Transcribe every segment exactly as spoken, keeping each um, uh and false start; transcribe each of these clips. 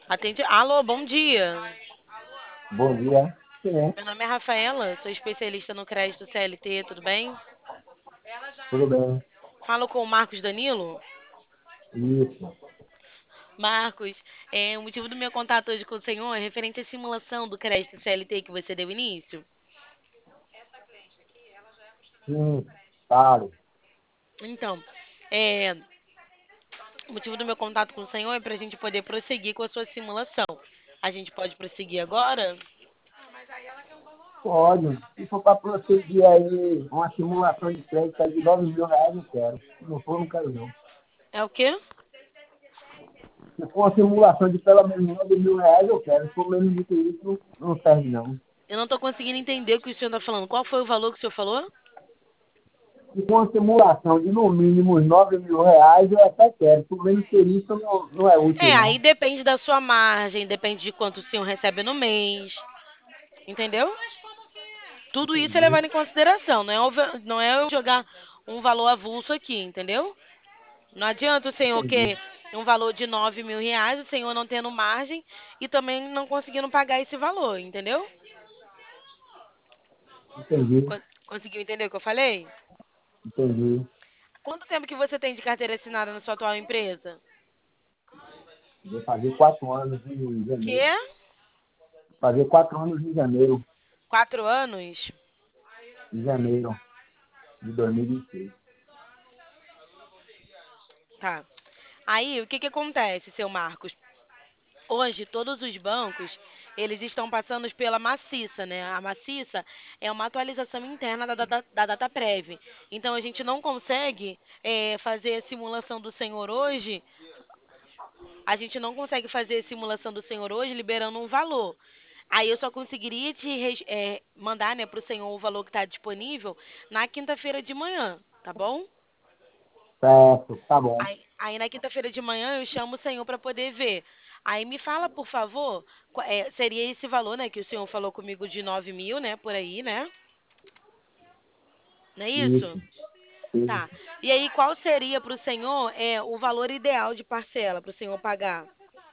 Atende. Alô, bom dia. Bom dia. Quem é? Meu nome é Rafaela, sou especialista no crédito C L T, tudo bem? Tudo bem? Falo com o Marcos Danilo. Isso. Marcos, é, o motivo do meu contato hoje com o senhor é referente à simulação do crédito C L T que você deu início. Sim, claro. Então, é, o motivo do meu contato com o senhor é para a gente poder prosseguir com a sua simulação. A gente pode prosseguir agora? Pode. Se for para prosseguir aí uma simulação de crédito aí de nove mil reais, eu quero. Se não for, não quero não. É o quê? Se for uma simulação de pelo menos nove mil reais, eu quero. Se for menos do que isso, não, não serve não. Eu não estou conseguindo entender o que o senhor está falando. Qual foi o valor que o senhor falou? Se for uma simulação de no mínimo nove mil reais, eu até quero. Por menos que isso, não, não é útil É, aí não. depende da sua margem, depende de quanto o senhor recebe no mês, entendeu? Tudo isso é Entendi. levado em consideração, não é, ova- não é eu jogar um valor avulso aqui, entendeu? Não adianta o senhor Entendi. querer um valor de nove mil reais, o senhor não tendo margem e também não conseguindo pagar esse valor, entendeu? Entendi. Con- Conseguiu entender o que eu falei? Entendi. Quanto tempo que você tem de carteira assinada na sua atual empresa? Vou fazer quatro anos em Que? janeiro. Fazer quatro anos em janeiro. Quatro anos? De janeiro de dois mil e vinte e seis. Tá. Aí, o que que acontece, seu Marcos? Hoje, todos os bancos, eles estão passando pela Maciça, né? A Maciça é uma atualização interna da data, da DataPrev. Então, a gente não consegue eh, fazer a simulação do senhor hoje, a gente não consegue fazer a simulação do senhor hoje liberando um valor. Aí eu só conseguiria te res- eh, mandar, né, para o senhor o valor que está disponível na quinta-feira de manhã, tá bom? Certo, tá bom. Aí, aí na quinta-feira de manhã eu chamo o senhor para poder ver. Aí me fala, por favor, qua- é, seria esse valor, né, que o senhor falou comigo de nove mil, né, por aí, né? Não é isso? Isso, isso. Tá. E aí qual seria para o senhor é, o valor ideal de parcela para o senhor pagar?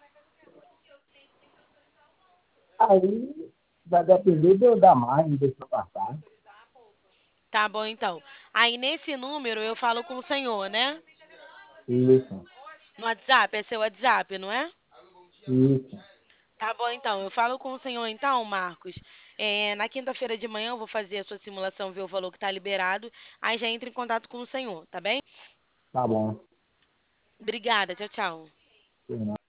Aí vai depender do- da margem do seu passar. Tá bom, então. Aí nesse número eu falo com o senhor, né? Isso, No WhatsApp, é seu WhatsApp, não é? isso. Tá bom, então. Eu falo com o senhor, então, Marcos. É, na quinta-feira de manhã eu vou fazer a sua simulação, ver o valor que está liberado. Aí já entra em contato com o senhor, tá bem? Tá bom. Obrigada, tchau, tchau.